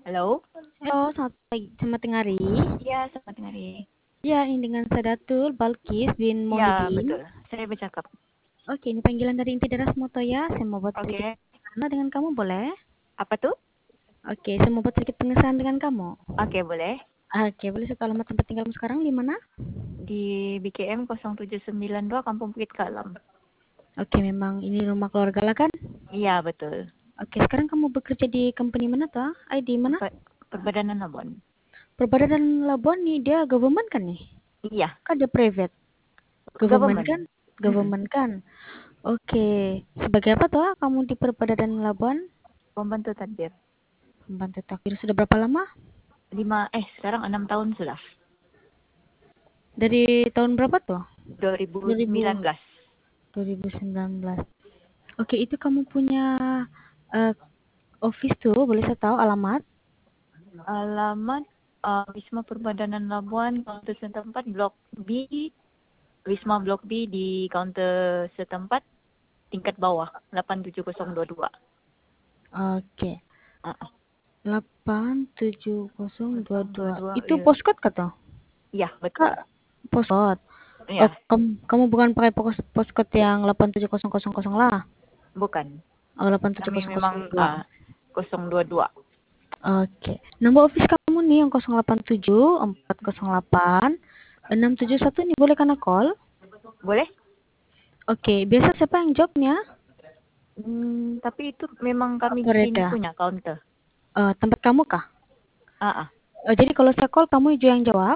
Halo? Halo, selamat tengah hari. Iya, selamat hari. Ya, ini dengan Sadatul Balkis bin Iya, Monudin. betul. Saya bercakap. Oke, ini panggilan dari Inti Deras Motoya. Saya mau buat sedikit Oke. pengesahan dengan kamu, boleh? Apa tuh? Oke, saya mau buat sedikit pengesahan dengan kamu. Oke, boleh. Oke, boleh saya tahu alamat tempat tinggalmu sekarang di mana? Di BKM 0792 Kampung Bukit Kalam. Oke, memang ini rumah keluarga lah kan? Iya, betul. Oke, sekarang kamu bekerja di company mana tuh? ID mana? Perbadanan Labuan. Perbadanan Labuan nih, dia government kan nih? Iya, Kan dia private. Government government. kan? Mm-mm. Government kan? Oke, sebagai apa tuh kamu di Perbadanan Labuan? Pembantu tadbir. Pembantu takbir sudah berapa lama? Sekarang 6 tahun sudah. Dari tahun berapa tuh? 2000, 2019. 2019. Oke, itu kamu punya eh, office tuh, boleh saya tahu alamat? Alamat Wisma Perbadanan Labuan, kaunter setempat, Blok B. Wisma Blok B di kaunter setempat, tingkat bawah, 87022. Oke, Uh-uh. 87022. 022, Itu iya. postcode kata? Iya, betul. Kak, postcode. Oh, Iya, kamu bukan pakai postcode yang 87000 lah. bukan. Oh, Kami memang 87002. 022. Oke. Nomor office kamu nih yang 087408 671 nih, boleh kena call? Boleh? Oke, biasa siapa yang jawabnya? Tapi itu memang kami di sini Operator. punya counter. Tempat kamu kah? Ah, ah. Jadi kalau saya call kamu juga yang jawab?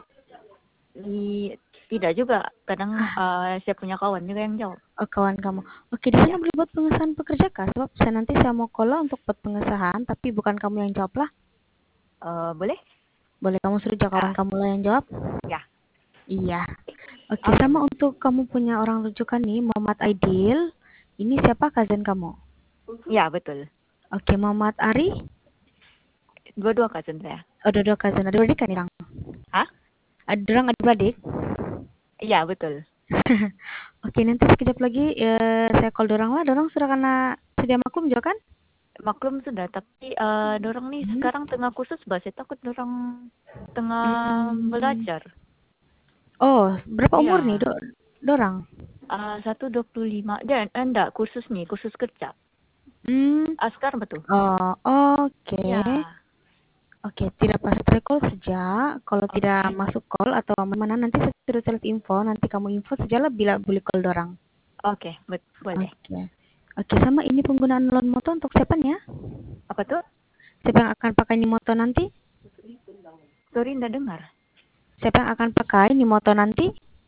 Tidak juga. Kadang Ah, saya punya kawan juga yang jawab. kawan kamu. Oke, di sana Ya, boleh buat pengesahan pekerja kah? Sebab saya mau call lah untuk buat pengesahan, tapi bukan kamu yang jawab lah. boleh? Boleh kamu suruh kawan Ah, kamu lah yang jawab? ya. Iya. Oke, Oke, sama boleh. untuk kamu punya orang rujukan nih, Muhammad Aidil. Ini siapa cousin kamu? Ya, betul. Oke, Muhammad Ari. Dua-dua cousin saya. Oh, dua cousin. Adik-adik kan orang? Hah? Ada orang adik-adik? Iya, betul. Oke, nanti sekejap lagi saya call dorang lah. Dorang sudah kena sedia maklum juga kan? Maklum sudah, tapi dorang nih Hmm. sekarang tengah kursus bahasa. Takut dorang tengah Hmm. belajar. Oh, berapa umur nih Iya. dorang? 125. Dan enggak, kursus nih, kursus kerja. Hmm. Askar betul. Oh, oke. Ya, Oke, tidak pas call saja. Kalau tidak oke. masuk call atau mana nanti saya suruh self info. Nanti kamu info saja lah bila boleh call dorang. Oke, boleh. Oke. Oke, sama ini penggunaan loan moto untuk siapa nih ya? Apa tuh? Siapa yang akan pakai ini moto nanti? Sorry, enggak dengar. Siapa yang akan pakai ini moto nanti?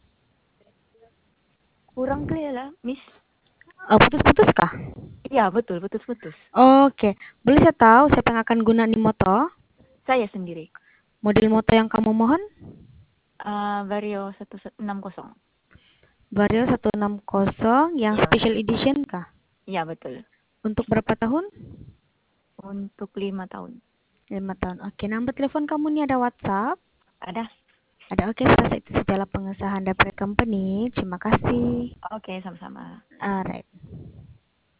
Kurang clear lah, Miss. Putus-putus kah? Iya, betul, putus-putus. Oke, boleh saya tahu siapa yang akan guna ini moto? Saya sendiri. Model moto yang kamu mohon? Vario 160. Vario 160 yang Iya, special edition kah? iya betul. Untuk berapa tahun? Untuk 5 tahun. 5 tahun. Oke, nomor telepon kamu nih ada WhatsApp? Ada? Ada. Oke, selesai itu sajalah pengesahan dari company. Terima kasih. Oke, sama-sama. Alright.